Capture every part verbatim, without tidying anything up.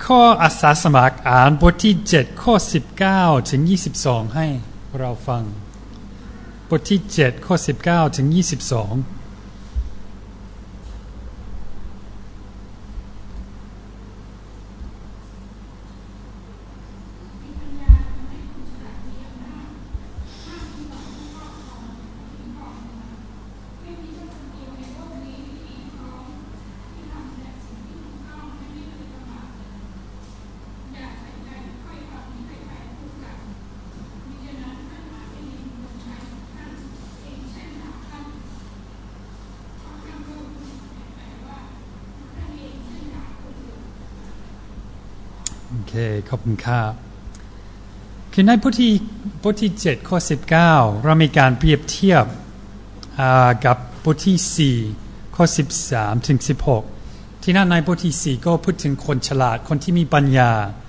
ข้ออาสาสมัครอ่านบทที่เจ็ดข้อสิบเก้าถึงยี่สิบสองให้เราฟังบทที่เจ็ดข้อสิบเก้าถึงยี่สิบสองโอเคขอบคุณครับคือในบทที่บทที่เจ็ดข้อสิบเก้าเรามีการเปรียบเทียบกับบทที่สี่ข้อสิบสามถึงสิบหกที่นั่นในบทที่สี่ก็พูดถึงคนฉลาดคนที่มีปัญญา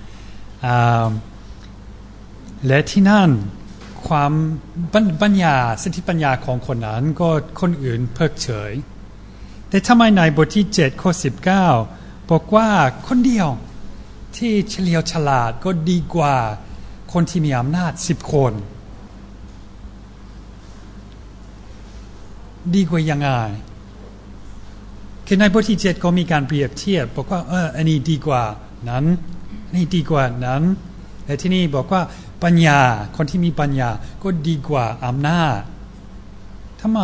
และที่นั่นความปัญญาสติปัญญาของคนนั้นก็คนอื่นเพิกเฉยแต่ทำไมในบทที่เจ็ดข้อสิบเก้าบอกว่าคนเดียวที่เฉลียวฉลาดก็ดีกว่าคนที่มีอำนาจสิบคนดีกว่ายังไงคือในบทที่เจ็ดก็มีการเปรียบเทียบบอกว่าเอออันนี้ดีกว่านั้นอันนี้ดีกว่านั้นและที่นี่บอกว่าปัญญาคนที่มีปัญญาก็ดีกว่าอำนาจทำไม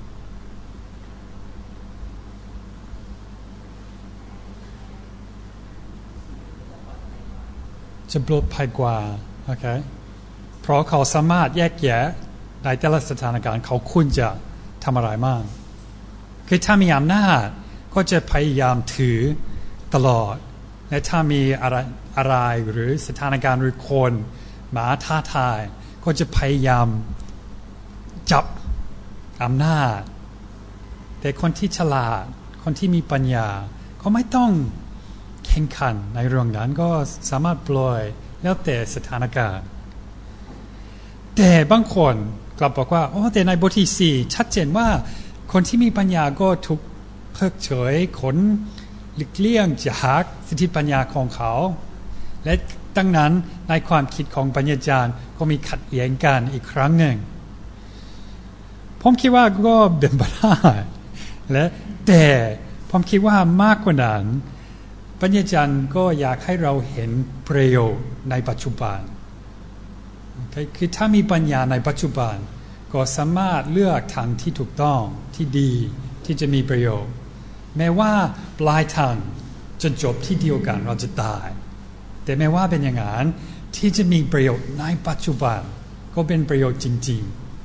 จะปลอดภัยกว่าโอเคเพราะเขาสามารถแยกแยะในแต่ละสถานการณ์เขาควรจะทำอะไรมากคือถ้ามีอำนาจก็จะพยายามถือตลอดและถ้ามีอะไรอะไรหรือสถานการณ์หรือคนมาท้าทายก็จะพยายามจับอำนาจแต่คนที่ฉลาดคนที่มีปัญญาเขาไม่ต้องแข่งขันในเรื่องนั้นก็สามารถปล่อยแล้วแต่สถานการณ์แต่บางคนกลับบอกว่าโอ้แต่ในบทที่สี่ชัดเจนว่าคนที่มีปัญญาก็ถูกเพิกเฉยขนหลีกเลี่ยงจากสติปัญญาของเขาและดังนั้นในความคิดของปัญญาจารย์ก็มีขัดแย้งกันอีกครั้งหนึ่งผมคิดว่าก็เป็นไปได้และแต่ผมคิดว่ามากกว่านั้นปัญญาจารย์ก็อยากให้เราเห็นประโยชน์ในปัจจุบัน okay? คือถ้ามีปัญญาในปัจจุบันก็สามารถเลือกทางที่ถูกต้องที่ดีที่จะมีประโยชน์แม้ว่าปลายทางจะจบที่เดียวกันเราจะตายแต่แม้ว่าเป็นอย่างนั้นที่จะมีประโยชน์ในปัจจุบันก็เป็นประโยชน์จริง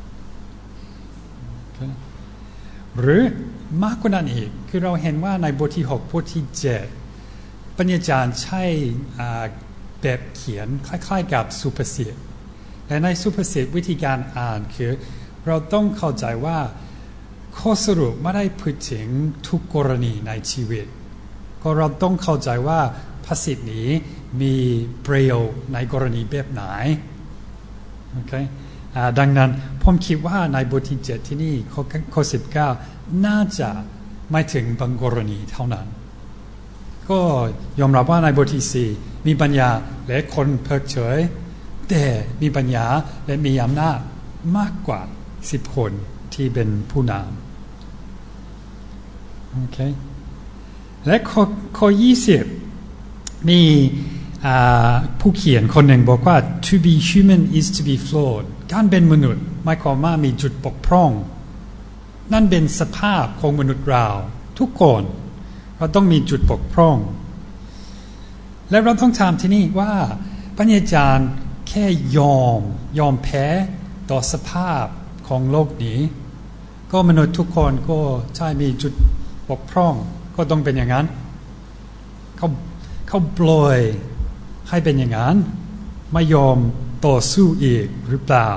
ๆ okay? หรือมากกว่านั้นอีกคือเราเห็นว่าในบทที่หกบทที่เจ็ดปัญญาจารย์ใช้แบบเขียนคล้ายๆกับสุภาษิตและในสุภาษิตวิธีการอ่านคือเราต้องเข้าใจว่าข้อสรุปไม่ได้พูดถึงทุกกรณีในชีวิตก็เราต้องเข้าใจว่าภาษิตนี้มีประโยชน์ในกรณีแบบไหนโอเคดังนั้นผมคิดว่าในบทที่เจ็ดที่นี่ข้อข้อสิบเก้าน่าจะไม่ถึงบางกรณีเท่านั้นก็ยอมรับว่าในบทที่สี่มีปัญญาและคนเพิกเฉยแต่มีปัญญาและมีอำนาจมากกว่าสิบคนที่เป็นผู้นำโอเคและข้อข้อยี่สิบมีผู้เขียนคนหนึ่งบอกว่า to be human is to be flawed การเป็นมนุษย์หมายความว่ามีจุดบกพร่องนั่นเป็นสภาพของมนุษย์เราทุกคนเราต้องมีจุดบกพร่องและเราต้องถามที่นี่ว่าปัญญาจารย์แค่ยอมยอมแพ้ต่อสภาพของโลกนี้ก็มนุษย์ทุกคนก็ใช่มีจุดบกพร่องก็ต้องเป็นอย่างนั้นเขาเขาปล่อยให้เป็นอย่างนั้นไม่ยอมต่อสู้อีกหรือเปล่า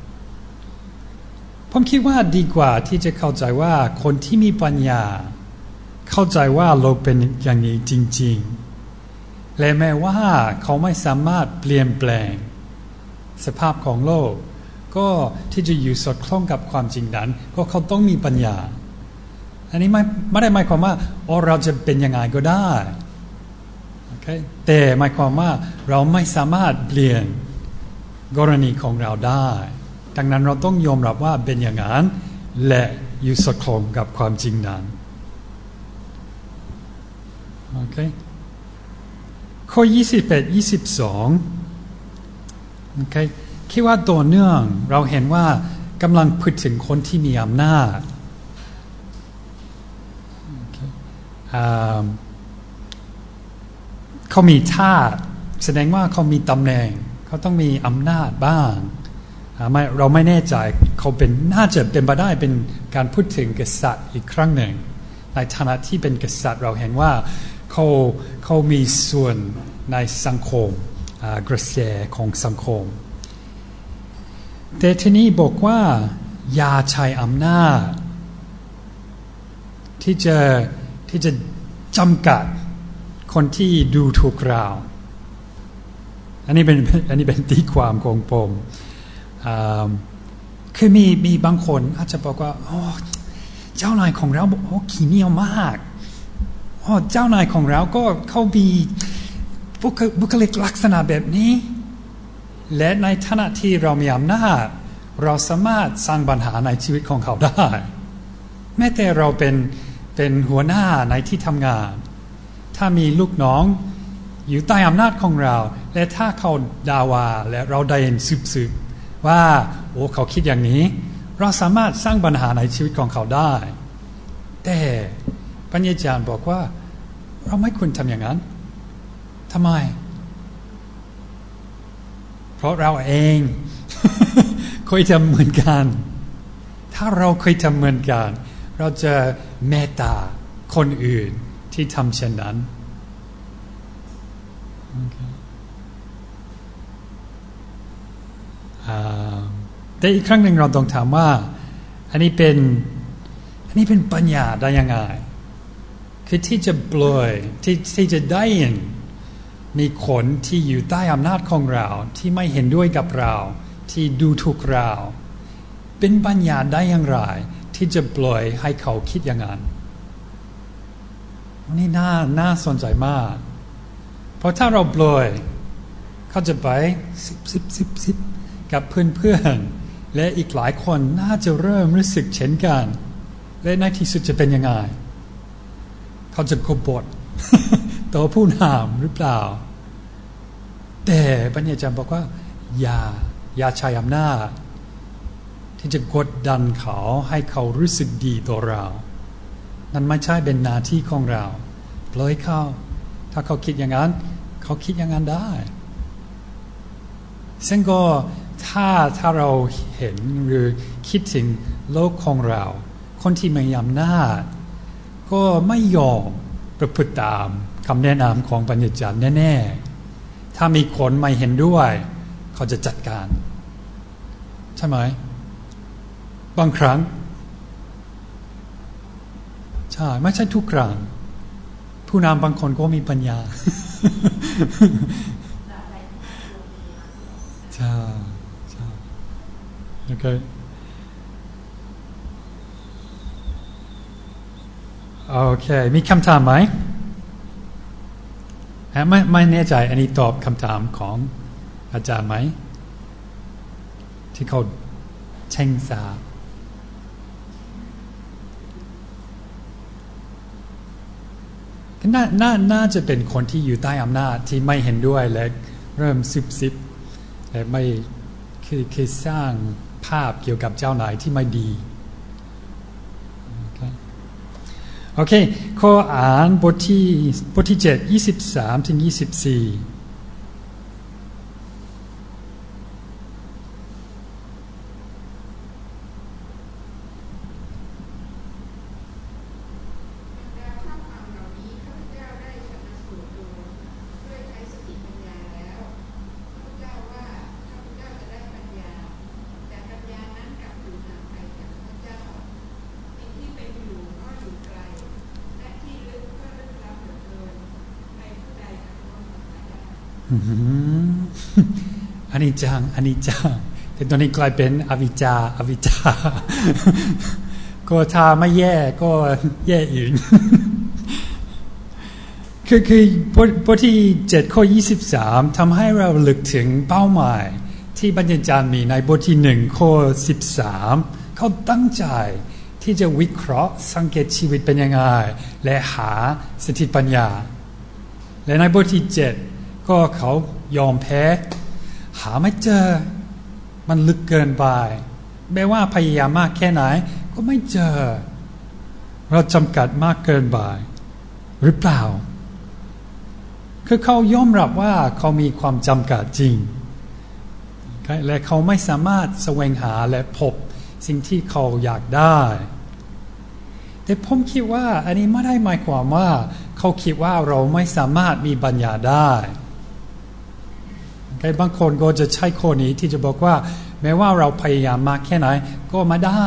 ผมคิดว่าดีกว่าที่จะเข้าใจว่าคนที่มีปัญญาเข้าใจว่าโลกเป็นอย่างนี้จริงๆและแม้ว่าเขาไม่สามารถเปลี่ยนแปลงสภาพของโลกก็ที่จะอยู่สอดคล้องกับความจริงนั้นก็เขาต้องมีปัญญาอันนี้ไม่ไม่ได้หมายความว่าอ๋อเราจะเป็นยังไงก็ได้ โอ okay? แต่หมายความว่าเราไม่สามารถเปลี่ยนกรณีของเราได้ดังนั้นเราต้องยอมรับว่าเป็นอย่างนั้นและอยู่สอดคล้องกับความจริงนั้นโอเคข้อยี่สิบเอ็ด ยี่สิบสองโอเคคิดว่าตัวเนื่องเราเห็นว่ากำลังพูดถึงคนที่มีอำนาจเขามีท่าแสดงว่าเขามีตำแหน่งเขาต้องมีอำนาจบ้างไม่เราไม่แน่ใจเขาเป็นน่าจะเป็นไปได้เป็นการพูดถึงกษัตริย์อีกครั้งหนึ่งในฐานะที่เป็นกษัตริย์เราเห็นว่าเขาเขามีส่วนในสังคมกระแสของสังคมแต่ทีนี้บอกว่าอย่าใช้อำนาจที่จะที่จะจำกัดคนที่ดูถูกเราอันนี้เป็นอันนี้เป็นตีความของผมคือมีมีบางคนอาจจะบอกว่าโอ้เจ้านายของเราบอกโอ้ขี้เหนียวมากโอ้เจ้านายของเราก็เขามีบุคลิกลักษณะแบบนี้และในฐานะที่เรามีอำนาจเราสามารถสร้างปัญหาในชีวิตของเขาได้แม้แต่เราเป็นเป็นหัวหน้าในที่ทำงานถ้ามีลูกน้องอยู่ใต้อำนาจของเราและถ้าเขาด่าว่าและเราได้เห็นสืบๆว่าโอ้เขาคิดอย่างนี้เราสามารถสร้างปัญหาในชีวิตของเขาได้แต่ปัญญาจารย์บอกว่าเราไม่ควรทำอย่างนั้นทำไมเพราะเราเอง เคยทำเหมือนกันถ้าเราเคยทำเหมือนกันเราจะเมตตาคนอื่นที่ทำเช่นนั้น okay. แต่อีกครั้งหนึ่งเราต้องถามว่าอันนี้เป็นอันนี้เป็นปัญญาได้ยังไงคือที่จะปล่อยที่ที่จะได้เห็นมีคนที่อยู่ใต้อำนาจของเราที่ไม่เห็นด้วยกับเราที่ดูถูกเราเป็นปัญญาได้อย่างไรที่จะปล่อยให้เขาคิดอย่างนั้นนี่น่าน่าสนใจมากเพราะถ้าเราปล่อยเขาจะไปสิบสิบสิบสิบกับเพื่อนๆและอีกหลายคนน่าจะเริ่มรู้สึกเช่นกันและในที่สุดจะเป็นยังไงเขาจะกบฏ ตัวผู้นำหรือเปล่าแต่ปัญญาจารย์บอกว่าอย่าอย่าใช้อำนาจที่จะกดดันเขาให้เขารู้สึกดีต่อเรานั่นไม่ใช่เป็นหน้าที่ของเราปล่อยเขาถ้าเขาคิดอย่างนั้นเขาคิดอย่างนั้นได้ซึ่งก็ถ้าถ้าเราเห็นหรือคิดถึงโลกของเราคนที่มีอำนาจก็ไม่ยอมประพฤติตามคำแนะนำของปัญญาจารย์แน่ๆถ้ามีคนไม่เห็นด้วยเขาจะจัดการใช่ไหมบางครั้งใช่ไม่ใช่ทุกครั้งผู้นำบางคนก็มีปัญญา ใช่ใช่โอเคโอเคมีคำถามไหมไม่ไม่แน่ใจอันนี้ตอบคำถามของอาจารย์ไหมที่เขาเช่งสาน่าน่าน่าจะเป็นคนที่อยู่ใต้อำนาจที่ไม่เห็นด้วยและเริ่มซิบซิบและไม่คือคือสร้างภาพเกี่ยวกับเจ้านายที่ไม่ดีโอเคข้ออ่านบทที่บทที่เจ็ด ยี่สิบสามถึงยี่สิบสี่อันนี้จังอันนี้จังแต่ตอนนี้กลายเป็นอวิชชาอวิชชา ก็ถ้าไม่แย่ก็แย่อีก คคือคือบทที่เจ็ดข้อยี่สิบสามทำให้เราลึกถึงเป้าหมายที่บรรยายมีในบทที่หนึ่งข้อสิบสามเขาตั้งใจที่จะวิเคราะห์สังเกตชีวิตเป็นยังไงและหาสติปัญญาและในบทที่เจ็ดก็เขายอมแพ้หาไม่เจอมันลึกเกินไปแม้ว่าพยายามมากแค่ไหนก็ไม่เจอเราจำกัดมากเกินไปหรือเปล่าคือเขายอมรับว่าเขามีความจำกัดจริงและเขาไม่สามารถแสวงหาและพบสิ่งที่เขาอยากได้แต่ผมคิดว่าอันนี้ไม่ได้หมายความว่าเขาคิดว่าเราไม่สามารถมีปัญญาได้บางคนก็จะใช้ข้อนี้ที่จะบอกว่าแม้ว่าเราพยายามมากแค่ไหนก็ไม่ได้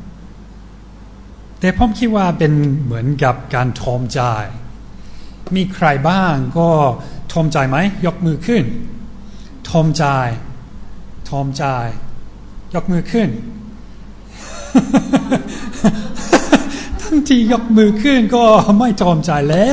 แต่ผมคิดว่าเป็นเหมือนกับการทอมใจมีใครบ้างก็ทอมใจไหมยกมือขึ้นทอมใจทอมใจยกมือขึ้น ทั้งที่ยกมือขึ้นก็ไม่ทอมใจแล้ว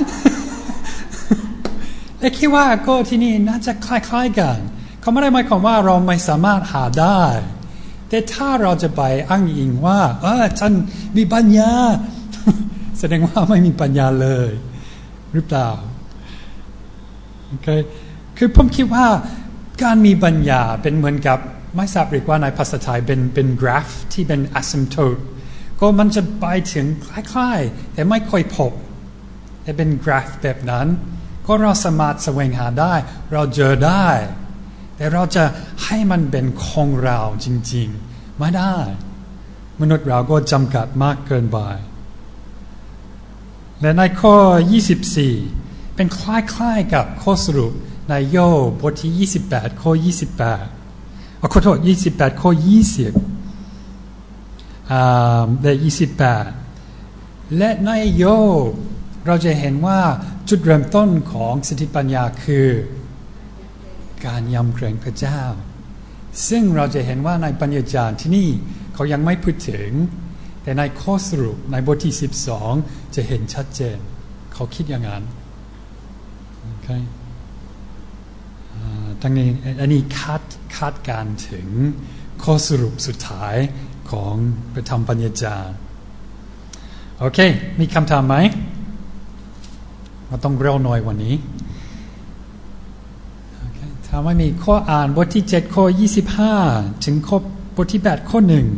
และคิดว่าก็ที่นี่น่าจะคล้ายๆกันเขาไม่ได้หมายความว่าเราไม่สามารถหาได้แต่ถ้าเราจะไปอ้างอิงว่าเออฉันมีปัญญา แสดงว่าไม่มีปัญญาเลยหรือเปล่าโอเคคือผมคิดว่าการมีปัญญาเป็นเหมือนกับไม่ทราบเรียกว่าในภาษาไทยเป็นเป็นกราฟที่เป็น asymptote ก็มันจะไปถึงคล้ายๆแต่ไม่ค่อยพบแต่เป็นกราฟแบบนั้นก็เราสามารถแสวงหาได้เราเจอได้แต่เราจะให้มันเป็นของเราจริงๆไม่ได้มนุษย์เราก็จำกัดมากเกินไปและในข้อยี่สิบสี่เป็นคล้ายๆกับข้อสรุปในโยบบทที่ยี่สิบแปดข้อยี่สิบแปดขอโทษยี่สิบแปดข้อยี่สิบอ่าและยี่สิบแปดและในโยบเราจะเห็นว่าจุดเริ่มต้นของสติปัญญาคือการยำเกรงพระเจ้าซึ่งเราจะเห็นว่าในปัญญาจารย์ที่นี่เขายังไม่พูดถึงแต่ในข้อสรุปในบทที่สิบสองจะเห็นชัดเจนเขาคิดอย่างนั้นโอเคทั้งนี้อันนี้คาดคาดการถึงข้อสรุปสุดท้ายของพระธรรมปัญญาจารย์โอเคมีคำถามไหมเราต้องเร็วหน่อยวันนี้ถ้าไม่มีข้ออ่านบทที่เจ็ดข้อยี่สิบห้าถึงข้อบทที่แปดข้อหนึ่ง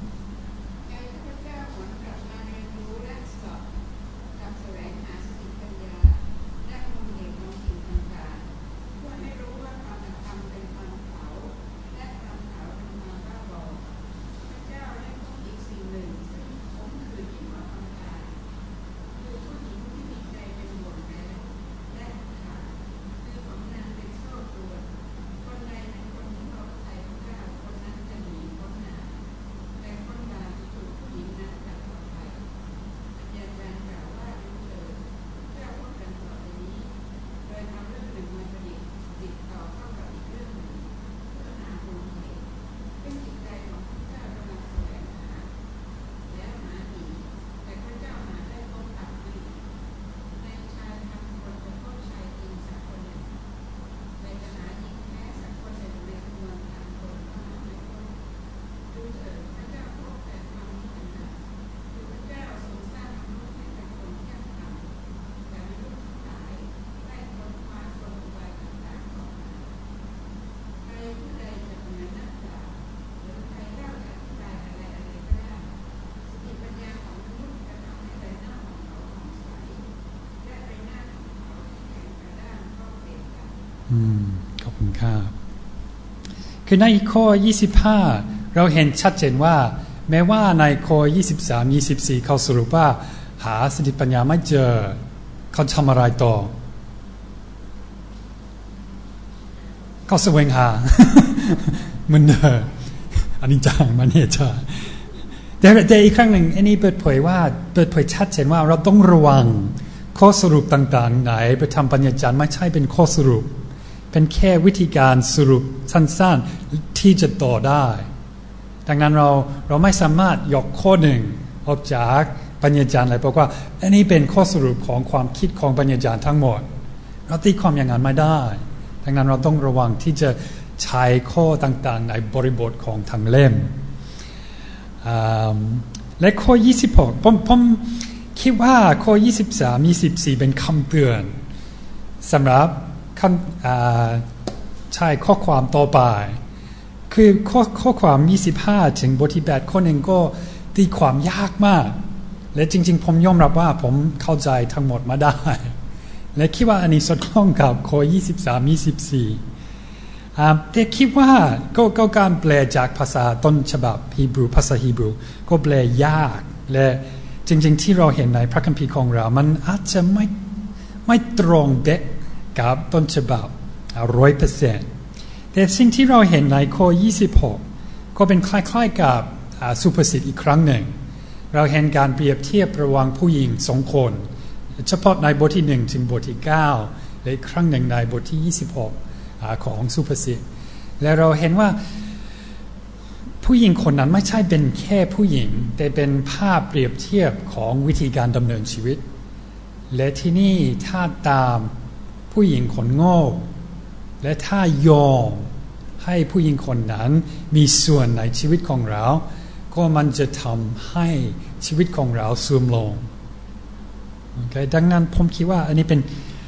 อืมขอบคุณครับคือในข้อยี่สิบห้าเราเห็นชัดเจนว่าแม้ว่าในข้อยี่สิบสาม ยี่สิบสี่เขาสรุปว่าหาสติปัญญาไม่เจอเขาทำอะไรต่อเขาแสวงหา เหมือนเดิมอันนี้จังมันเนี่ยจ้าแต่แต่อีกครั้งหนึ่งอันนี้เปิดเผยว่าเปิดเผยชัดเจนว่าเราต้องระวังข้อสรุปต่างๆไหนไปทำปัญญาจารย์ไม่ใช่เป็นข้อสรุปเป็นแค่วิธีการสรุปสั้นๆที่จะต่อได้ดังนั้นเราเราไม่สามารถยกข้อหนึ่งออกจากปัญญาจารย์เลยบอกว่าอันนี้เป็นข้อสรุปของความคิดของปัญญาจารย์ทั้งหมดเราตีความอย่างนั้นไม่ได้ดังนั้นเราต้องระวังที่จะใช้ข้อต่างๆในบริบทของทางเล่มและข้อยี่สิบหกผมผมคิดว่าข้อยี่สิบสาม ยี่สิบสี่เป็นคำเตือนสำหรับใช้ข้อความต่อไปคือข้อข้อความยี่สิบห้าถึงบทที่แปดข้อหนึ่งก็ตีความยากมากและจริงๆผมยอมรับว่าผมเข้าใจทั้งหมดมาได้และคิดว่าอันนี้สอดคล้องกับข้อยี่สิบสาม ยี่สิบสี่แต่คิดว่าก็ก็การแปลจากภาษาต้นฉบับฮีบรูภาษาฮีบรูก็แปลยากและจริงๆที่เราเห็นในพระคัมภีร์ของเรามันอาจจะไม่ไม่ตรงเด็ดกับต้นฉบับร้อยเปอร์เซ็นต์แต่สิ่งที่เราเห็นในข้อยี่สิบหกก็เป็นคล้ายๆกับสุภาษิตอีกครั้งหนึ่งเราเห็นการเปรียบเทียบระหว่างผู้หญิงสองคนเฉพาะในบทที่หนึ่งถึงบทที่เก้าและอีกครั้งหนึ่งในบทที่ยี่สิบหกของสุภาษิตและเราเห็นว่าผู้หญิงคนนั้นไม่ใช่เป็นแค่ผู้หญิงแต่เป็นภาพเปรียบเทียบของวิธีการดำเนินชีวิตและที่นี่ถ้าตามผู้หญิงคนโง่และถ้ายอมให้ผู้หญิงคนนั้นมีส่วนในชีวิตของเราก็มันจะทำให้ชีวิตของเราเสื่อมลง okay? ดังนั้นผมคิดว่าอันนี้เป็น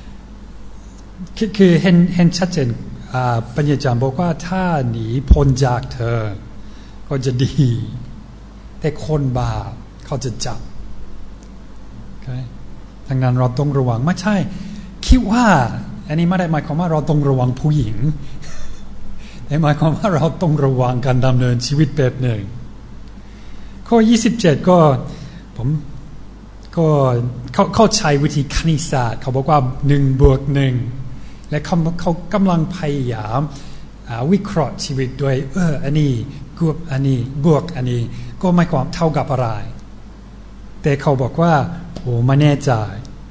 คือเห็นเห็นชัดเจนปัญญาจารย์บอกว่าถ้าหนีพ้นจากเธอก็จะดีแต่คนบาปเขาจะจับ okay? ดังนั้นเราต้องระวังไม่ใช่คิดว่าอันนี้ไม่ได้หมายความว่าเราต้องระวังผู้หญิงแต่หมายความว่าเราต้องระวังการดำเนินชีวิตแบบหนึ่งข้อยี่สิบเจ็ดก็ผมก็เขาเขาใช้วิธีคณิตศาสตร์เขาบอกว่าหนึ่งบวกหนึ่งและเขาเขากำลังพยายามวิเคราะห์ชีวิตด้วยเอออันนี้บวกอันนี้บวกอันนี้ก็ไม่ความเท่ากับอะไรแต่เขาบอกว่าโอ้ไม่แน่ใจ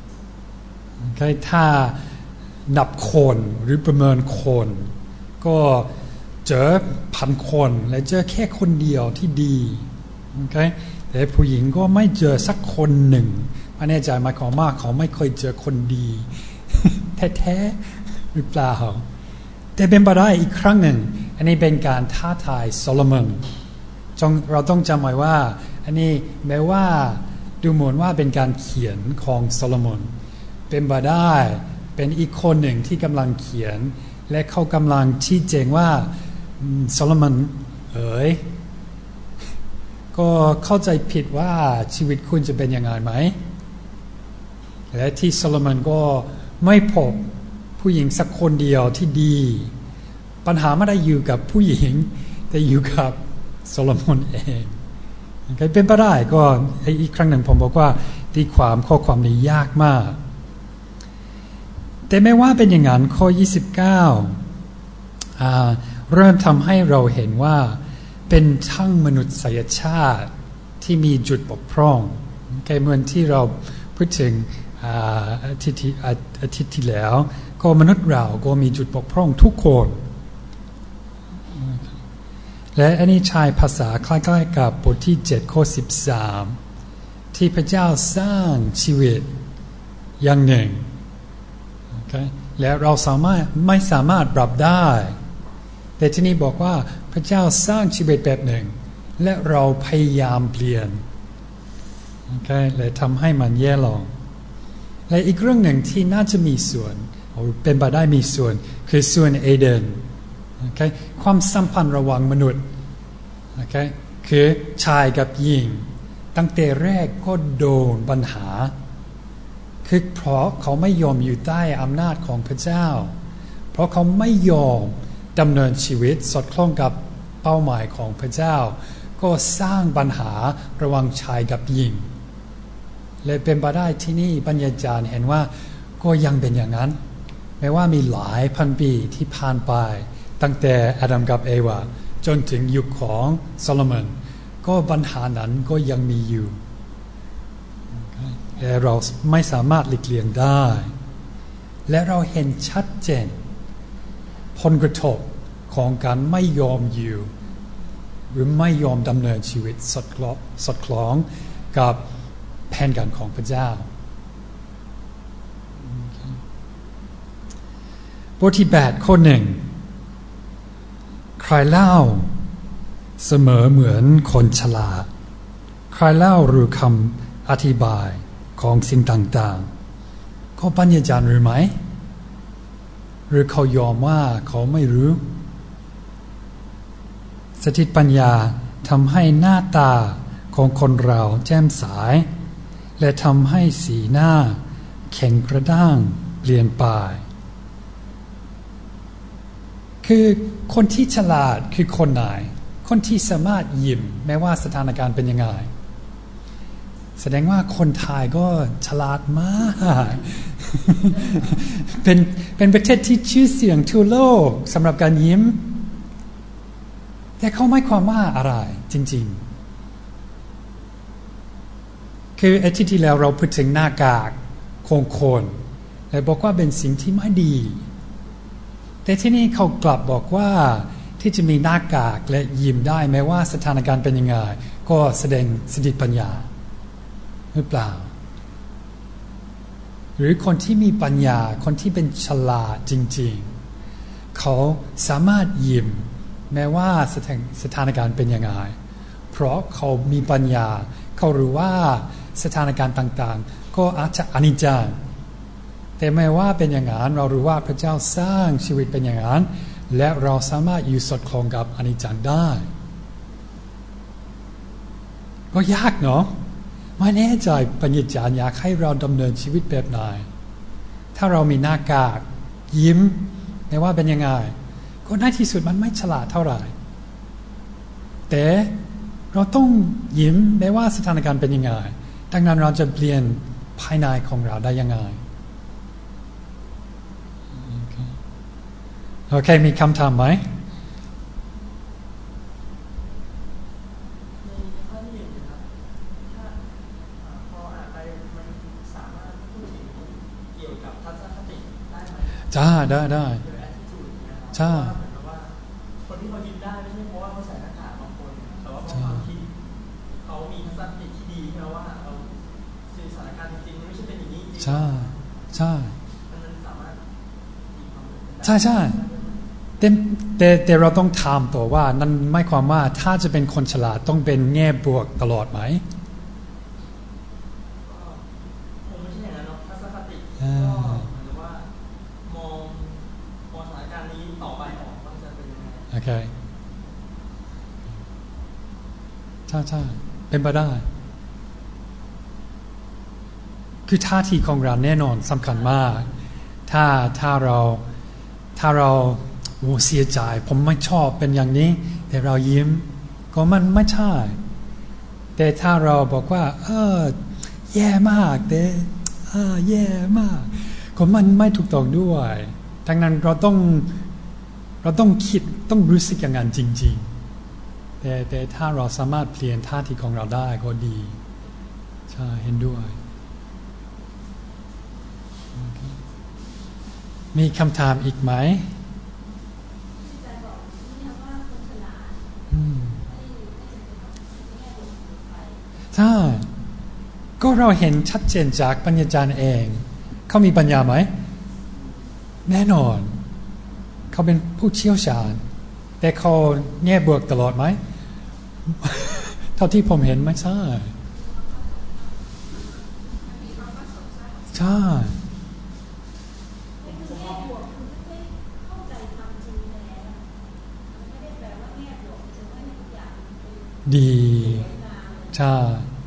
ถ้านับคนหรือประเมินคนก็เจอพันคนและเจอแค่คนเดียวที่ดีokay? แต่ผู้หญิงก็ไม่เจอสักคนหนึ่งไม่แน่ใจหมายความว่าเขาไม่เคยเจอคนดี แท้ๆหรือเปล่าแต่เป็นไปได้อีกครั้งหนึ่งอันนี้เป็นการท้าทายโซโลมอนเราต้องจำไว้ว่าอันนี้แม้ว่าดูเหมือนว่าเป็นการเขียนของโซโลมอนเป็นไปได้เป็นอีกคนหนึ่งที่กำลังเขียนและเขากำลังชี้แจงว่าโซโลมอนเอ๋ยก็เข้าใจผิดว่าชีวิตคุณจะเป็นยังไงไหมและที่โซโลมอนก็ไม่พบผู้หญิงสักคนเดียวที่ดีปัญหาไม่ได้อยู่กับผู้หญิงแต่อยู่กับโซโลมอนเองเป็นไปได้ก็อีกครั้งหนึ่งผมบอกว่าตีความข้อความนี้ยากมากแต่ไม่ว่าเป็นอย่างนั้นข้อยี่สิบเก้าเริ่มทำให้เราเห็นว่าเป็นทั้งมนุษยชาติที่มีจุดบกพร่องเหมือนที่เราพูดถึงอาทิตย์ที่อาทิตย์ที่แล้วก็มนุษย์เราก็มีจุดบกพร่องทุกคนและอันนี้ใช้ภาษาคล้ายๆกับบทที่เจ็ดข้อสิบสามที่พระเจ้าสร้างชีวิตอย่างหนึ่งOkay? และเราสามารถไม่สามารถปรับได้แต่ที่นี่บอกว่าพระเจ้าสร้างชีวิตแบบหนึ่งและเราพยายามเปลี่ยน okay? และทำให้มันแย่ลงและอีกเรื่องหนึ่งที่น่าจะมีส่วนเป็นไปได้มีส่วนคือส่วนเอเดน okay? ความสัมพันธ์ระหว่างมนุษย์ okay? คือชายกับหญิงตั้งแต่แรกก็โดนปัญหาคือเพราะเขาไม่ยอมอยู่ใต้อำนาจของพระเจ้าเพราะเขาไม่ยอมดำเนินชีวิตสอดคล้องกับเป้าหมายของพระเจ้าก็สร้างปัญหาระหว่างชายกับหญิงและเป็นไปได้ที่นี่ปัญญาจารย์เห็นว่าก็ยังเป็นอย่างนั้นแม้ว่ามีหลายพันปีที่ผ่านไปตั้งแต่อาดัมกับเอวาจนถึงยุคของโซโลมอนก็ปัญหานั้นก็ยังมีอยู่และเราไม่สามารถหลีกเลี่ยงได้และเราเห็นชัดเจนผลกระทบของการไม่ยอมอยู่หรือไม่ยอมดำเนินชีวิตสอดคล้องกับแผนการของพระเจ้าบทที่แปดข้อหนึ่งใครเล่าเสมอเหมือนคนฉลาดใครเล่าหรือคำอธิบายของสิ่งต่างๆเขาปัญญาจารย์หรือไหมหรือเขายอมว่าเขาไม่รู้สติปัญญาทำให้หน้าตาของคนเราแจ่มใสและทำให้สีหน้าแข็งกระด้างเปลี่ยนไปคือคนที่ฉลาดคือคนไหนคนที่สามารถยิ้มแม้ว่าสถานการณ์เป็นยังไงแสดงว่าคนไทยก็ฉลาดมาก เป็นเป็นประเทศที่ชื่อเสียงทั่วโลกสำหรับการยิ้มแต่เขาไม่ความว่าอะไรจริงๆคืออาทิตย์ที่แล้วเราพูดถึงหน้ากากของคนและบอกว่าเป็นสิ่งที่ไม่ดีแต่ที่นี่เขากลับบอกว่าที่จะมีหน้ากากและยิ้มได้แม้ว่าสถานการณ์เป็นยังไงก็แสดงสติปัญญาหรือเปล่าหรือคนที่มีปัญญาคนที่เป็นฉลาดจริงๆเขาสามารถยิ้มแม้ว่าสถานการณ์เป็นยังไงเพราะเขามีปัญญาเขารู้ว่าสถานการณ์ต่างๆก็อาจจะอนิจจังแต่แม้ว่าเป็นอย่างนั้นเรารู้ว่าพระเจ้าสร้างชีวิตเป็นอย่างนั้นและเราสามารถอยู่สอดคล้องกับอนิจจังได้ก็ยากเนาะไม่แน่ใจปัญญาจารย์อยากให้เราดำเนินชีวิตแบบไหนถ้าเรามีหน้ากากยิ้มแม้ว่าเป็นยังไงก็ในที่สุดมันไม่ฉลาดเท่าไหร่แต่เราต้องยิ้มแม้ว่าสถานการณ์เป็นยังไงดังนั้นเราจะเปลี่ยนภายในของเราได้ยังไงโอเคมีคำถามไหมจ้าได้ได้ใช่คนที่เขายิ้มได้ไม่ใช่เพราะว่าเขาใส่หน้ากากบางคนแต่ว่าเพราะความที่เขามีทัศนคติที่ดีเพราะว่าเราสื่อสถานการณ์จริงๆไม่ใช่เป็นอย่างนี้ใช่ใช่มันสามารถใช่ใช่แต่แต่แต่เราต้องถามตัวว่านั่นหมายความว่าถ้าจะเป็นคนฉลาดต้องเป็นแง่บวกตลอดไหมคงไม่ใช่อย่างนั้นหรอกทัศนคติก็หรือว่ามองมองสถานการณ์นี้ต่อไปออกว่าจะเป็นยังไงโอเคใช่ใช่เป็นไปได้คือท่าทีของเราแน่นอนสำคัญมากถ้าถ้าเราถ้าเราโอ้เสียใจผมไม่ชอบเป็นอย่างนี้แต่เรายิ้มก็มันไม่ใช่แต่ถ้าเราบอกว่าเออแย่มากแต่เออแย่มากก็มันไม่ถูกต้องด้วยดังนั้นเราต้องเราต้องคิดต้องรู้สึกอย่างนั้นจริงๆแต่แต่ถ้าเราสามารถเปลี่ยนท่าทีของเราได้ก็ดีใช่เห็นด้วยมีคำถามอีกไหมใช่ก็เราเห็นชัดเจนจากปัญญาจารย์เองเขามีปัญญาไหมแน่นอนเขาเป็นผู้เชี่ยวชาญแต่เขาแง่บวกตลอดไหม เท่าที่ผมเห็นไม่ใช่ใช่ดีใช่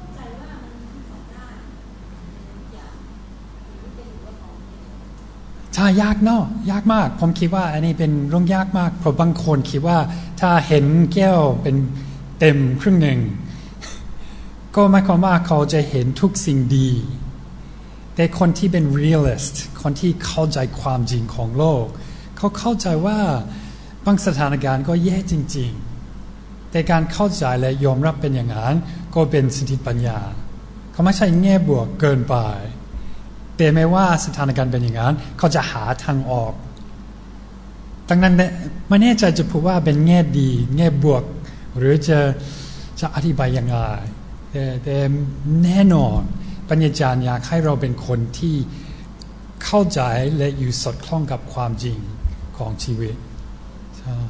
ใช่ยากเนาะยากมากผมคิดว่าอันนี้เป็นเรื่องยากมากเพราะบางคนคิดว่าถ้าเห็นแก้วเป็นเต็มครึ่งหนึ่งก็หมายความว่าเขาจะเห็นทุกสิ่งดีแต่คนที่เป็น realist คนที่เข้าใจความจริงของโลกเขาเข้าใจว่าบางสถานการณ์ก็แย่จริงๆแต่การเข้าใจและยอมรับเป็นอย่างนั้นก็เป็นสติปัญญาเขาไม่ใช่แง่บวกเกินไปแต่ไม่ว่าสถานการณ์เป็นอย่างนั้นเขาจะหาทางออกดังนั้นไม่แน่ใจจะพูดว่าเป็นแง่ดีแง่บวกหรือจะจะอธิบายยังไงแต่แต่แน่นอนปัญญาจารย์อยากให้เราเป็นคนที่เข้าใจและอยู่สอดคล้องกับความจริงของชีวิตใช่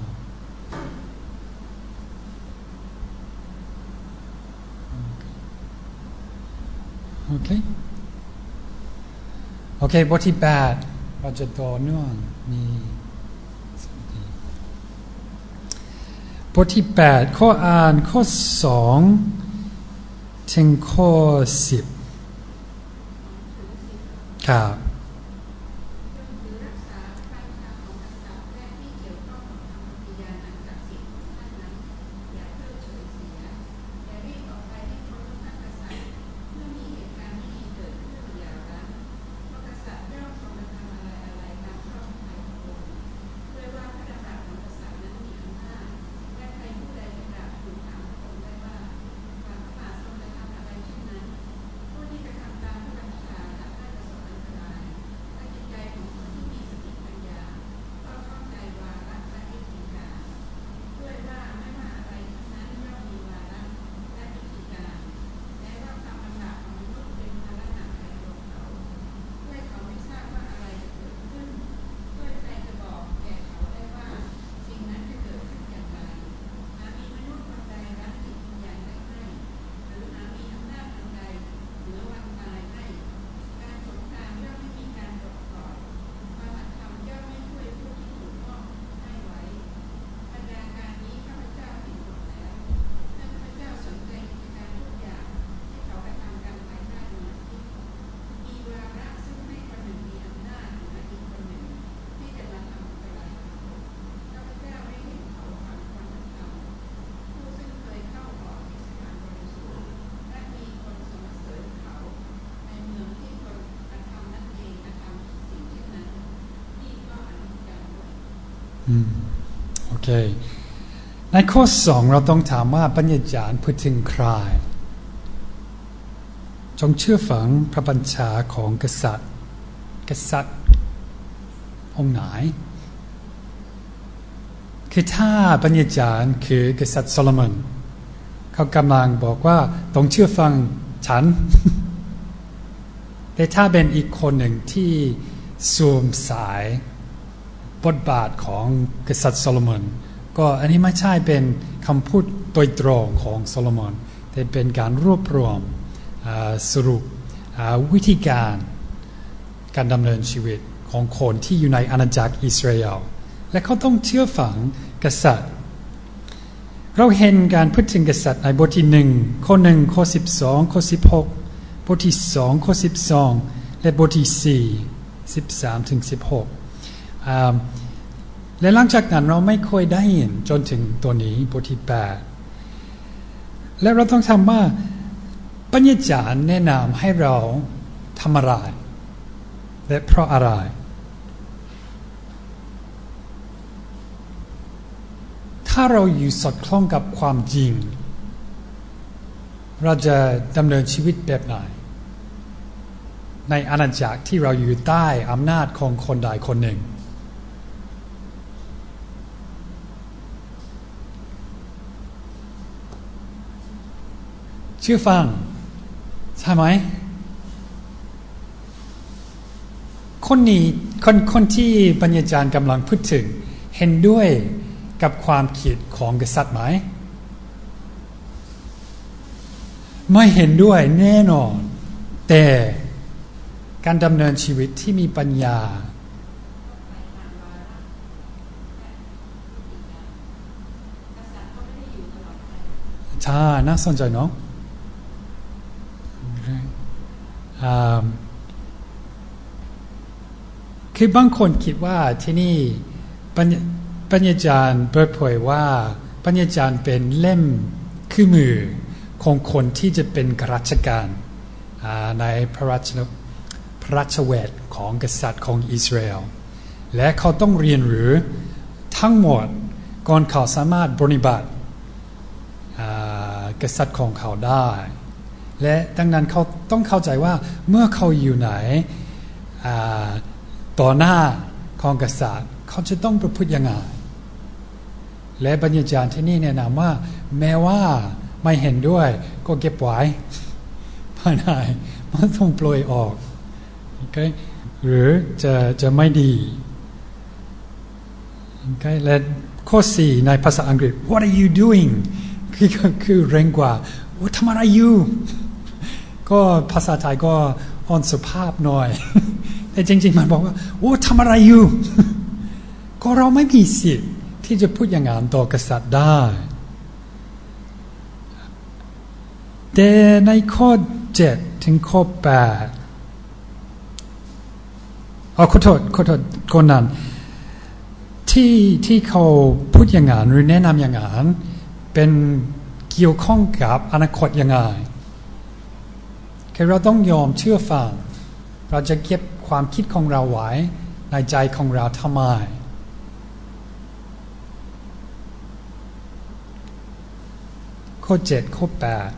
โอเคโอเคบทที่แปดเราจะต่อเนื่องมีบทที่แปดข้ออ่านข้อสองถึงข้อสิบครับอืมโอเคในข้อสองเราต้องถามว่าปัญญาจารย์พูดถึงใครจงเชื่อฟังพระบัญชาของกษัตริย์กษัตริย์องค์ไหนคือถ้าปัญญาจารย์คือกษัตริย์โซโลมอนเขากำลังบอกว่าต้องเชื่อฟังฉัน แต่ถ้าเป็นอีกคนหนึ่งที่สวมสายบทบาทของกษัตริย์โซโลมอนก็อันนี้ไม่ใช่เป็นคำพูดโดยตรงของโซโลมอนแต่เป็นการรวบรวมสรุปวิธีการการดำเนินชีวิตของคนที่อยู่ในอาณาจักรอิสราเอลและเขาต้องเชื่อฟังกษัตริย์เราเห็นการพูดถึงกษัตริย์ในบทที่หนึ่งข้อหนึ่งข้อสิบสองข้อสิบหกบทที่สองข้อสิบสองและบทที่สี่สิบสามถึงสิบหกและหลังจากนั้นเราไม่ค่อยได้เห็นจนถึงตัวนี้บทที่แปดและเราต้องทำว่าปัญญาจารย์แนะนำให้เราทำอะไรและเพราะอะไรถ้าเราอยู่สอดคล้องกับความจริงเราจะดำเนินชีวิตแบบไหนในอาณาจักรที่เราอยู่ใต้อำนาจของคนใดคนหนึ่งเชื่อฟังใช่ไหมคนนี้คนคนที่ปัญญาจารย์กำลังพูดถึงเห็นด้วยกับความคิดของกษัตริย์ไหมไม่เห็นด้วยแน่นอนแต่การดำเนินชีวิตที่มีปัญญาใช่น่าสนใจเนาะคือบางคนคิดว่าที่นี่ปัญญาจารย์เปิดเผยว่าปัญญาจารย์เป็นเล่มคือมือของคนที่จะเป็นข้าราชการในพระราชพระราชวังของกษัตริย์ของอิสราเอลและเขาต้องเรียนรู้ทั้งหมดก่อนเขาสามารถปฏิบัติกษัตริย์ของเขาได้และดังนั้นเขาต้องเข้าใจว่าเมื่อเขาอยู่ไหนต่อหน้าของกษัตริย์เขาจะต้องประพฤติยังไงและปัญญาจารย์ที่นี่แนะนำว่าแม้ว่าไม่เห็นด้วยก็เก็บไว้ภายในมันต้องปล่อยออกโอเคหรือจะจะไม่ดีโอเคและข้อสี่ในภาษาอังกฤษ What are you doing คือคือแรงกว่าว่าทำอะไรอยู่ก็ภาษาไทยก็อ่อนสุภาพหน่อยแต่จริงๆมันบอกว่าโอ้ทำอะไรอยู่ก็เราไม่มีสิทธิ์ที่จะพูดอย่างนั้นต่อกษัตริย์ได้แต่ในข้อเจ็ดถึงข้อแปดอ๋อขอโทษขอโทษคนนั้นที่ที่เขาพูดอย่างนั้นหรือแนะนำอย่างนั้นเป็นเกี่ยวข้องกับอนาคตยังไงคือเราต้องยอมเชื่อฟังเราจะเก็บความคิดของเราไว้ในใจของเราทำไมข้อเจ็ดข้อแปด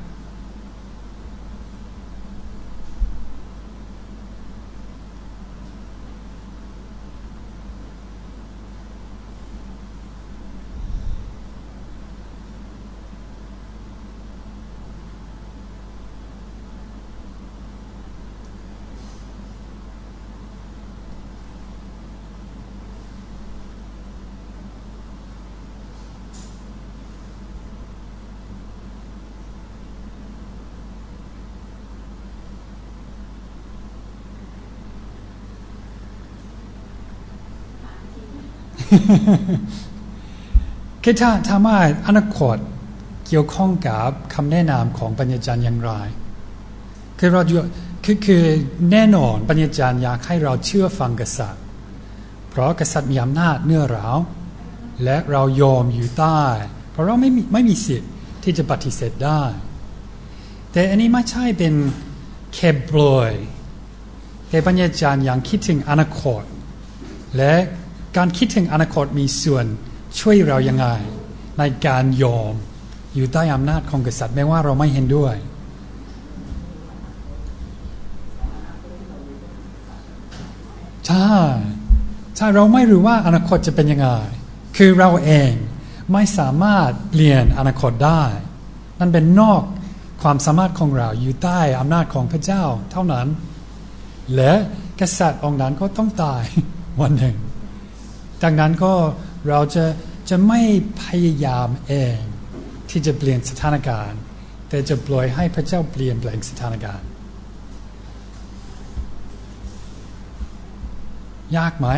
คือถ้าถ้าว่าอนาคตเกี่ยวข้องกับคำแนะนำของปัญญาจารย์อย่างไรคือเราคือคือแน่นอนปัญญาจารย์อยากให้เราเชื่อฟังกษัตริย์เพราะกษัตริย์มีอำนาจเหนือเราและเรายอมอยู่ใต้เพราะเราไม่มีไม่มีสิทธิ์ที่จะปฏิเสธได้แต่อันนี้ไม่ใช่เป็นแค่ปล่อยแต่ปัญญาจารย์ยังคิดถึงอนาคตและการคิดถึงอนาคตมีส่วนช่วยเรายังไงในการยอมอยู่ใต้อำนาจของกษัตริย์แม้ว่าเราไม่เห็นด้วยใช่ใช่เราไม่รู้ว่าอนาคตจะเป็นยังไงคือเราเองไม่สามารถเปลี่ยนอนาคตได้นั่นเป็นนอกความสามารถของเราอยู่ใต้องค์นาจของพระเจ้าเท่านั้นและกษัตริย์องค์นั้นก็ต้องตายวันหนึ่งดังนั้นก็เราจะจะไม่พยายามเองที่จะเปลี่ยนสถานการณ์แต่จะปล่อยให้พระเจ้าเปลี่ยนแปลงสถานการณ์ยากไหม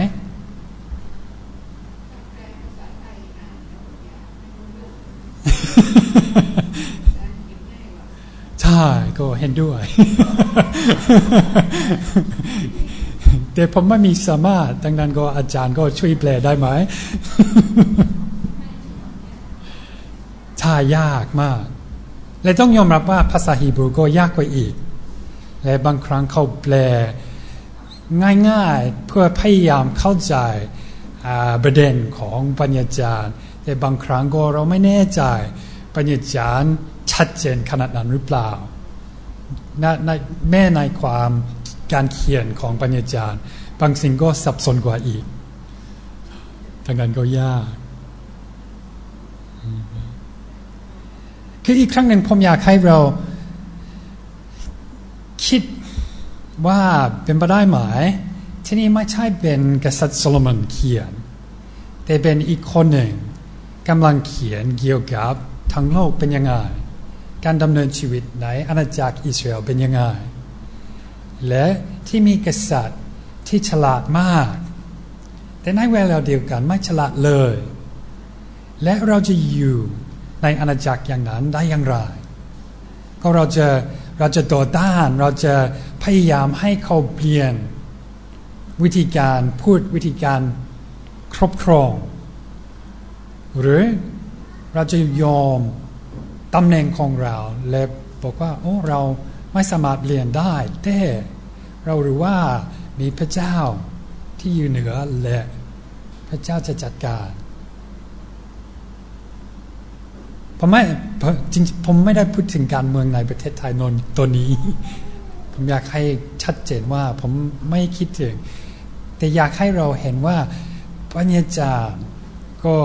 ใช่ก็เห็นด้วยแต่ผมไม่มีสามารถดังนั้นก็อาจารย์ก็ช่วยแปลได้ไหมใช่ยากมากและต้องยอมรับว่าภาษาฮีบรูก็ยากกว่าอีกและบางครั้งเขาแปลง่ายๆเพื่อพยายามเข้าใจประเด็นของปัญญาจารย์แต่บางครั้งก็เราไม่แน่ใจปัญญาจารย์ชัดเจนขนาดนั้นหรือเปล่าในแม่ในความการเขียนของปัญญาจารย์บางสิ่งก็สับสนกว่าอีกดังนั้นก็ยากคืออีกครั้งหนึ่งผมอยากให้เราคิดว่าเป็นไปได้ไหมที่นี่ไม่ใช่เป็นกษัตริย์โซโลมอนเขียนแต่เป็นอีกคนหนึ่งกำลังเขียนเกี่ยวกับทั้งโลกเป็นยังไงการดำเนินชีวิตในอาณาจักรอิสราเอลเป็นยังไงและที่มีกษัตริย์ที่ฉลาดมากแต่ในเวลาเดียวกันไม่ฉลาดเลยและเราจะอยู่ในอาณาจักรอย่างนั้นได้อย่างไรก็เราจะเราจะต่อต้านเราจะพยายามให้เขาเปลี่ยนวิธีการพูดวิธีการครอบครองหรือเราจะยอมตำแหน่งของเราและบอกว่าโอ้เราไม่สามารถเปลี่ยนได้แต่เรารู้ว่ามีพระเจ้าที่อยู่เหนือและพระเจ้าจะจัดการผมไม่จริงผมไม่ได้พูดถึงการเมืองในประเทศไทยนนตัวนี้ผมอยากให้ชัดเจนว่าผมไม่คิดถึงแต่อยากให้เราเห็นว่าปัญญาจารย์ก็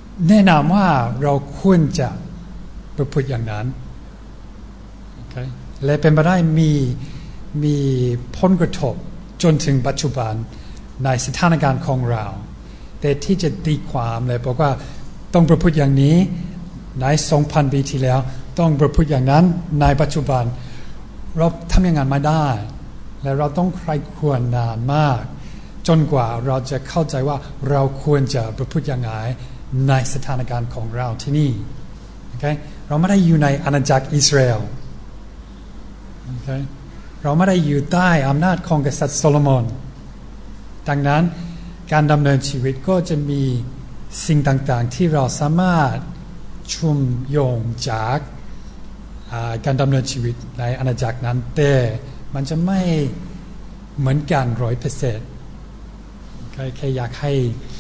แนะนำว่าเราควรจะประพฤติอย่างนั้น okay? และเป็นไปได้มีมีผลกระทบจนถึงปัจจุบันในสถานการณ์ของเราแต่ที่จะตีความเลยบอกว่าต้องประพฤติอย่างนี้ใน สองพัน ปีที่แล้วต้องประพฤติอย่างนั้นในปัจจุบันเราทำอย่างนั้นไม่ได้และเราต้องใคร่ครวญนานมากจนกว่าเราจะเข้าใจว่าเราควรจะประพฤติอย่างไรในสถานการณ์ของเราที่นี่ okay? เราไม่ได้อยู่ในอาณาจักรอิสราเอล okay? เราไม่ได้อยู่ใต้อำนาจของกษัตริย์โซโลมอนดังนั้นการดำเนินชีวิตก็จะมีสิ่งต่างๆที่เราสามารถชุมโยงจากการดำเนินชีวิตในอาณาจักรนั้นแต่มันจะไม่เหมือนกันร้อยเปอร์เซ็นต์แค่อยากให้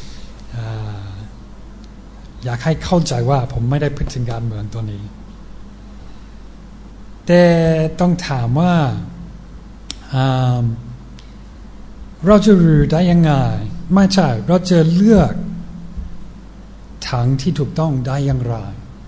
อยากให้เข้าใจว่าผมไม่ได้พูดถึงการเมืองตัวนี้แต่ต้องถามว่าเราจะรู้ได้ยังไงไม่ใช่เราจะเลือกทางที่ถูกต้องได้อย่างไร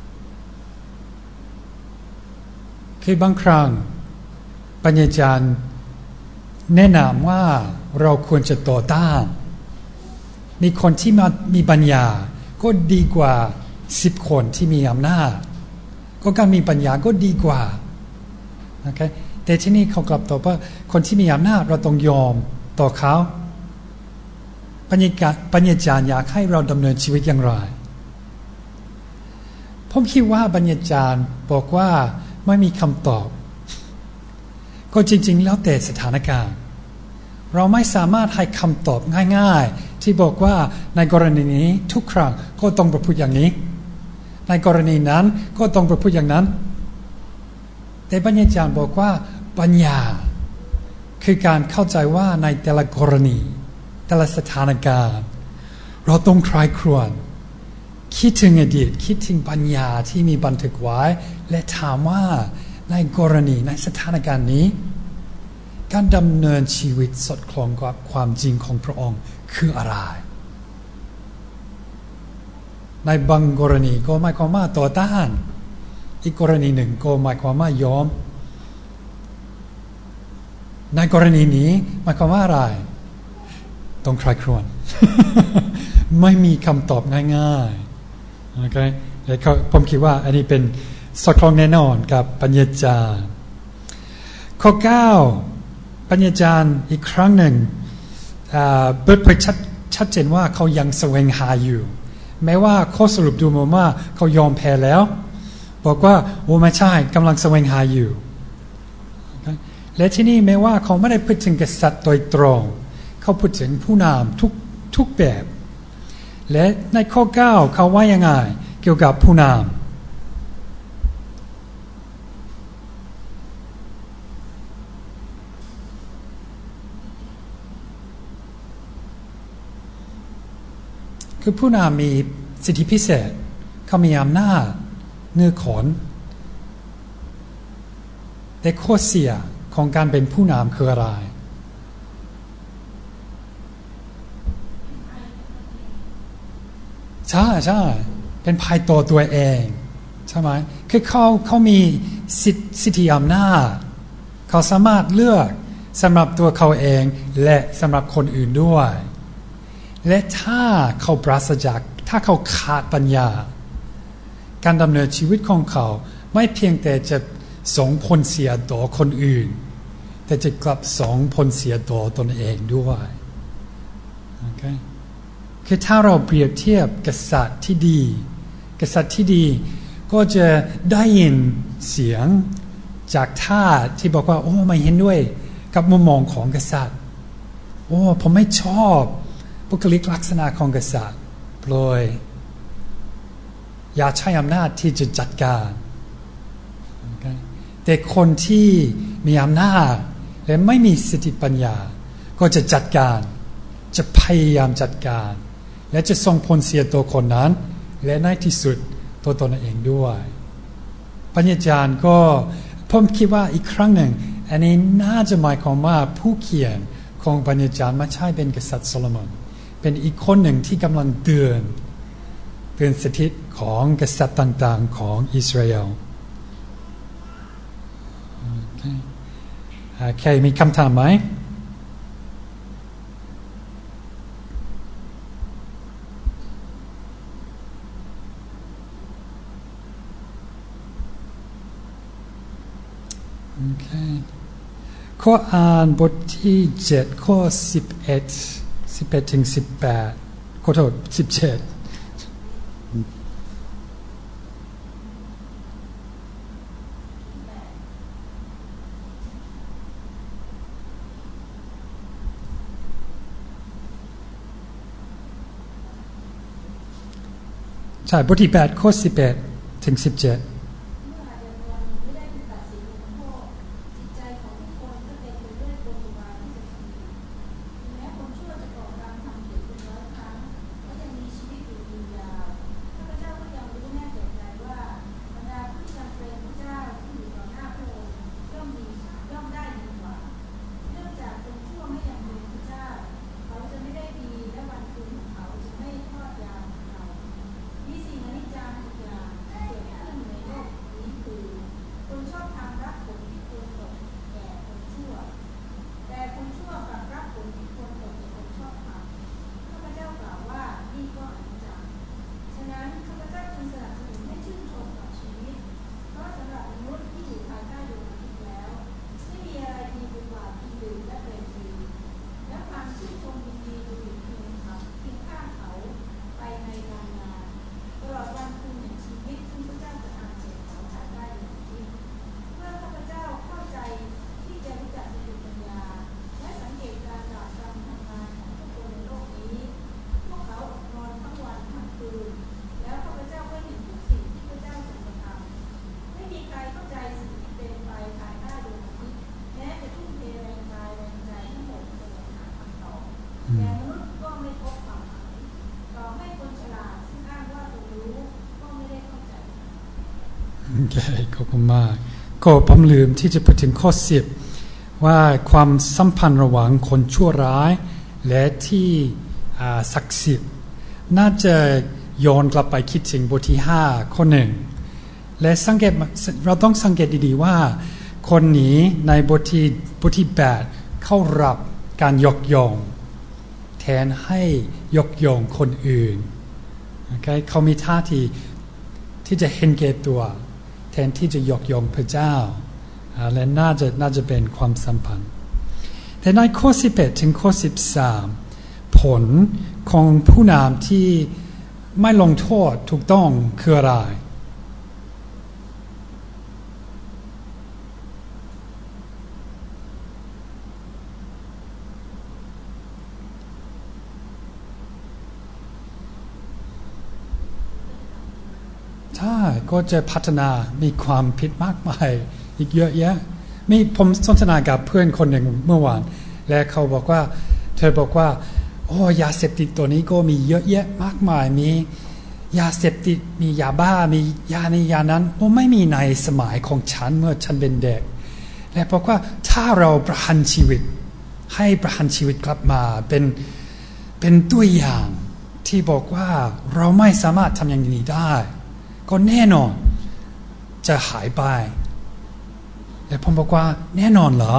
คือบางครั้งปัญญาจารย์แนะนำว่าเราควรจะต่อต้านมีคนที่มามีปัญญาก็ดีกว่าสิบคนที่มีอำนาจก็การมีปัญญาก็ดีกว่าโอเคแต่ที่นี่เขากลับตอบว่าคนที่มีอำนาจเราต้องยอมต่อเขาปัญญาปัญญาจารย์อยากให้เราดำเนินชีวิตอย่างไรผมคิดว่าปัญญาจารย์บอกว่าไม่มีคำตอบก็จริงๆแล้วแต่สถานการณ์เราไม่สามารถให้คำตอบง่ายๆที่บอกว่าในกรณีนี้ทุกครั้งก็ต้องประพฤติอย่างนี้ในกรณีนั้นก็ต้องประพฤติอย่างนั้นแต่ปัญญาจารย์บอกว่าปัญญาคือการเข้าใจว่าในแต่ละกรณีแต่ละสถานการณ์เราต้องใคร่ครวญคิดถึงอดีตคิดถึงปัญญาที่มีบันทึกไว้และถามว่าในกรณีในสถานการณ์นี้การดำเนินชีวิตสอดคล้องกับความจริงของพระองค์คืออะไรในบางกรณีก็หมายความว่าต่อต้านอีกกรณีหนึ่งก็หมายความว่ายอมในกรณีนี้หมายความว่าอะไรต้องใคร่ครวญ ไม่มีคำตอบง่ายๆโอเคแล้วผมคิดว่าอันนี้เป็นสอดคล้องแน่นอนกับปัญญาจารย์ข้อเก้าปัญญาจารย์อีกครั้งหนึ่งเปิดเผยชัดชัดเจนว่าเขายังแสวงหาอยู่แม้ว่าข้อสรุปดูเหมือนว่าเขายอมแพ้แล้วบอกว่าโอ้ไม่ใช่กำลังแสวงหาอยู่ okay? และที่นี่แม้ว่าเขาไม่ได้พูดถึงกษัตริย์โดยตรงเขาพูดถึงผู้นำทุกทุกแบบและในข้อเก้าเขาว่ายังไงเกี่ยวกับผู้นำคือผู้นำมีสิทธิพิเศษเขามีอำนาจเหนือคนแต่ข้อเสียของการเป็นผู้นำคืออะไรใช่ใช่เป็นภัยต่อตัวเองใช่ไหมคือเขาเขามีสิทธิอำนาจเขาสามารถเลือกสำหรับตัวเขาเองและสำหรับคนอื่นด้วยและถ้าเขาปราศจากถ้าเขาขาดปัญญาการดำเนินชีวิตของเขาไม่เพียงแต่จะส่งผลเสียต่อคนอื่นแต่จะกลับส่งผลเสียต่อตนเองด้วยโอเคคือถ้าเราเปรียบเทียบกษัตริย์ที่ดีกษัตริย์ที่ดีก็จะได้ยินเสียงจากท่าที่บอกว่าโอ้ไม่เห็นด้วยกับมุมมองของกษัตริย์โอ้ผมไม่ชอบบุคลิกลักษณะของกษัตริย์โปรยอย่าใช้อำนาจที่จะจัดการ okay? แต่คนที่มีอำนาจและไม่มีสติปัญญาก็จะจัดการจะพยายามจัดการและจะส่งผลเสียตัวคนนั้นและในที่สุดตัวตนเองด้วยปัญญาจารย์ก็ผมคิดว่าอีกครั้งหนึ่งอันนี้น่าจะหมายความว่าผู้เขียนของปัญญาจารย์ไม่ใช่เป็นกษัตริย์โซโลมอนเป็นอีกคนหนึ่งที่กำลังเตือนเตือนสถิตของกษัตริย์ต่างๆของอิสราเอล okay. โอเคมีคำถามไหมโอเคข้ออ่านบทที่เจ็ดข้อสิบเอ็ดสิบเอ็ดถึงสิบแปดขอโทษสิบเจ็ดใช่บทที่แปดข้อสิบเอ็ดถึงสิบเจ็ดขอบคุณมากก็ผมลืมที่จะพูดถึงข้อสิบว่าความสัมพันธ์ระหว่างคนชั่วร้ายและที่ศักดิ์สิทธิ์น่าจะย้อนกลับไปคิดถึงบทที่ห้าข้อหนึ่งและสังเกตเราต้องสังเกตดีๆว่าคนนี้ในบทที่บทที่แปดเข้ารับการยกย่องแทนให้ยกย่องคนอื่น okay? เขามีท่าทีที่จะเห็นแก่ตัวแทนที่จะยกย่องพระเจ้าและน่าจะน่าจะเป็นความสัมพันธ์แต่ในข้อสิบเอ็ดถึงข้อสิบสามผลของผู้นำที่ไม่ลงโทษถูกต้องคืออะไรใช่ก็จะพัฒนามีความผิดมากมายอีกเยอะแยะมีผมสนทนากับเพื่อนคนหนึ่งเมื่อวานและเขาบอกว่าเธอบอกว่าโอ้ยาเสพติดตัวนี้ก็มีเยอะแยะมากมายมียาเสพติดมียาบ้ามียานี้ยานั้นโอ้ไม่มีในสมัยของฉันเมื่อฉันเป็นเด็กและบอกว่าถ้าเราประหารชีวิตให้ประหารชีวิตกลับมาเป็นเป็นตัวอย่างที่บอกว่าเราไม่สามารถทำอย่างนี้ได้ก็แน่นอนจะหายไปแต่ผมบอกว่าแน่นอนเหรอ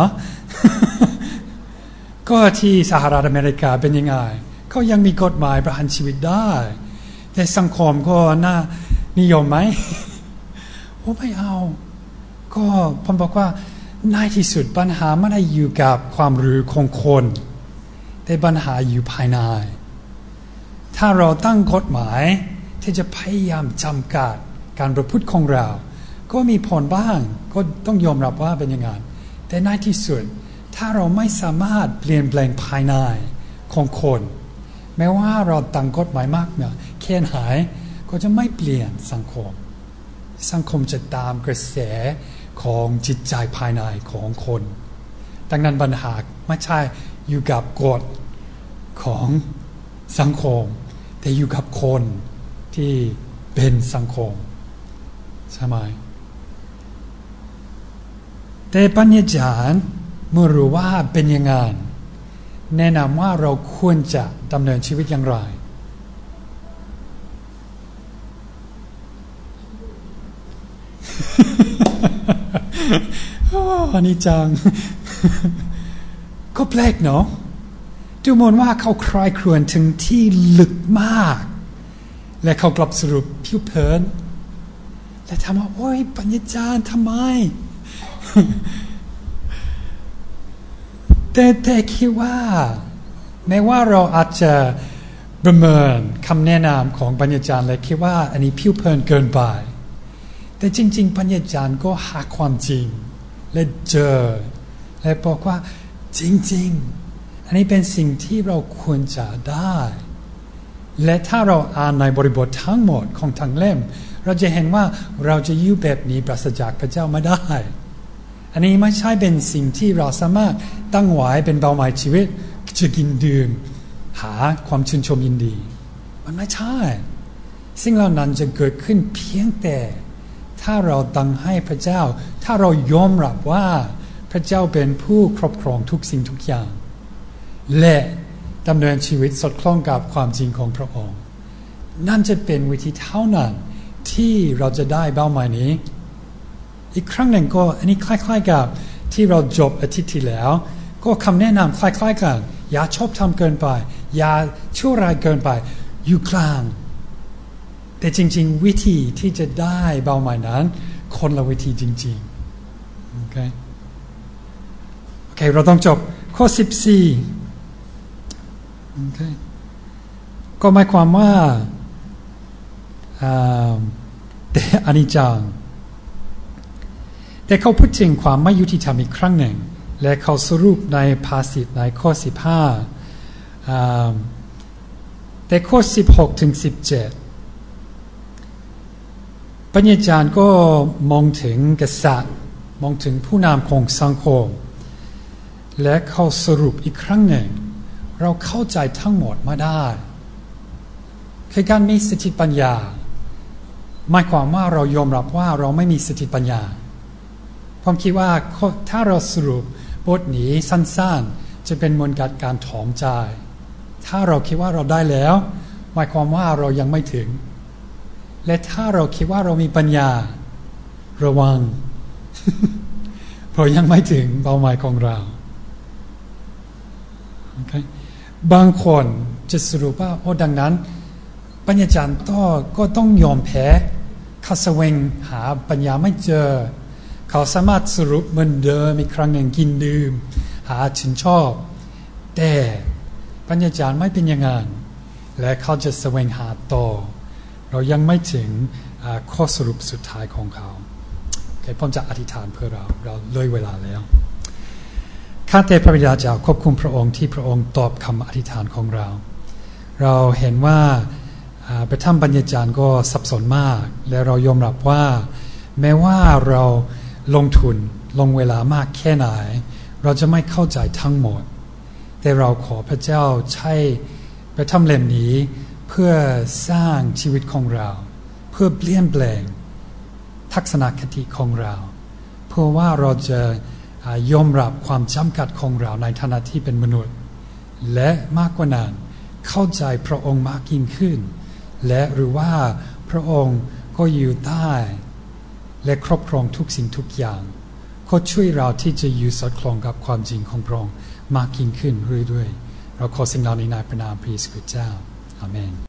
ก็ที่สหรัฐอเมริกาเป็นยังไงเขายังมีกฎหมายประหารชีวิตได้แต่สังคมก็น่านิยมไหม โอ้ไม่เอาก็ผมบอกว่าในที่สุดปัญหาไม่ได้อยู่กับความรู้ของคนแต่ปัญหาอยู่ภายในถ้าเราตั้งกฎหมายที่จะพยายามจำกัดการประพฤติของเราก็มีผลบ้างก็ต้องยอมรับว่าเป็นอย่างนั้นแต่ในที่สุดถ้าเราไม่สามารถเปลี่ยนแปลงภายในของคนแม้ว่าเราตั้งกฎหมายมากเนี่ยแค่ไหนก็จะไม่เปลี่ยนสังคมสังคมจะตามกระแสของจิตใจภายในของคนดังนั้นปัญหาไม่ใช่อยู่กับกฎของสังคมแต่อยู่กับคนที่เป็นสังคมใช่ไหมแต่ปัญญาจารย์เมื่อรู้ว่าเป็นอย่างนั้นแนะนำว่าเราควรจะดำเนินชีวิตอย่างไรอันนี้จัง ก็แปลกเนาะดูเหมือนว่าเขาคลายครวญถึงที่ลึกมากและเขากลับสรุปผิวเผินและถามว่าโอ้ยปัญญาจารย์ทำไม แต่แต่คิดว่าแม้ว่าเราอาจจะประเมินคำแนะนำของปัญญาจารย์และคิดว่าอันนี้ผิวเผินเกินไปแต่จริงๆปัญญาจารย์ก็หาความจริงและเจอและบอกว่าจริงๆอันนี้เป็นสิ่งที่เราควรจะได้และถ้าเราอ่านในบริบททั้งหมดของทั้งเล่มเราจะเห็นว่าเราจะอยู่แบบนี้ปราศจากพระเจ้าไม่ได้อันนี้ไม่ใช่เป็นสิ่งที่เราสามารถตั้งไว้เป็นเป้าหมายชีวิตจะกินดื่มหาความชื่นชมยินดีมันไม่ใช่สิ่งเหล่านั้นจะเกิดขึ้นเพียงแต่ถ้าเราตั้งให้พระเจ้าถ้าเรายอมรับว่าพระเจ้าเป็นผู้ครอบครองทุกสิ่งทุกอย่างและดำเนินชีวิตสอดคล้องกับความจริงของพระองค์นั่นจะเป็นวิธีเท่านั้นที่เราจะได้เป้าหมายนี้อีกครั้งหนึ่งก็อันนี้คล้ายๆกับที่เราจบอาทิตย์ที่แล้วก็คำแนะนำคล้ายๆกันอย่าชอบทำเกินไปอย่าชั่วร้ายเกินไปอยู่กลางแต่จริงๆวิธีที่จะได้เป้าหมายนั้นคนละวิธีจริงๆโอเคโอเคเราต้องจบข้อสิบสี่โอเคก็หมายความว่าแต่อนิจจังแต่เขาพูดถึงความไม่ยุติธรรมอีกครั้งหนึ่งและเขาสรุปในภาษิตในข้อสิบห้าแต่ข้อสิบหกถึงสิบเจ็ดปัญญาจารย์ก็มองถึงกษัตริย์มองถึงผู้นำของสังคมและเขาสรุปอีกครั้งหนึ่งเราเข้าใจทั้งหมดไม่ได้คือการมีสติปัญญาหมายความว่าเรายอมรับว่าเราไม่มีสติปัญญาผมคิดว่าถ้าเราสรุปบทนี้สั้นๆจะเป็นเหมือนกับการถ่อมใจถ้าเราคิดว่าเราได้แล้วหมายความว่าเรายังไม่ถึงและถ้าเราคิดว่าเรามีปัญญาระวัง เพราะยังไม่ถึงเป้าหมายของเรา okay? บางคนจะสรุปว่าโอ้ดังนั้นปัญญาจารย์ก็ต้องยอมแพ้เขาแสวงหาปัญญาไม่เจอเขาสามารถสรุปเหมือนเดิมอีกครั้งหนึ่งกินดื่มหาชื่นชอบแต่ปัญญาจารย์ไม่เป็นอย่างนั้นและเขาจะแสวงหาต่อเรายังไม่ถึงข้อสรุปสุดท้ายของเขาโอเคผมจะอธิษฐานเพื่อเราเราเลยเวลาแล้วข้าแต่พระบิดาเจ้าขอบคุณพระองค์ที่พระองค์ตอบคำอธิษฐานของเราเราเห็นว่าพระธรรมปัญญาจารย์ก็สับสนมากและเรายอมรับว่าแม้ว่าเราลงทุนลงเวลามากแค่ไหนเราจะไม่เข้าใจทั้งหมดแต่เราขอพระเจ้าใช้พระธรรมเล่มนี้เพื่อสร้างชีวิตของเราเพื่อเปลี่ยนแปลงทัศนคติของเราเพื่อว่าเราจะยอมรับความจำกัดของเราในฐานะที่เป็นมนุษย์และมากกว่านั้นเข้าใจพระองค์มากยิ่งขึ้นและหรือว่าพระองค์ก็อยู่ใต้และครอบครองทุกสิ่งทุกอย่างก็ช่วยเราที่จะอยู่สอดคล้องกับความจริงของพระองค์มากยิ่งขึ้นเรื่อยๆเราขอสิ่งเหล่านี้ในพระนามพระเยซูคริสต์เจ้าอาเมน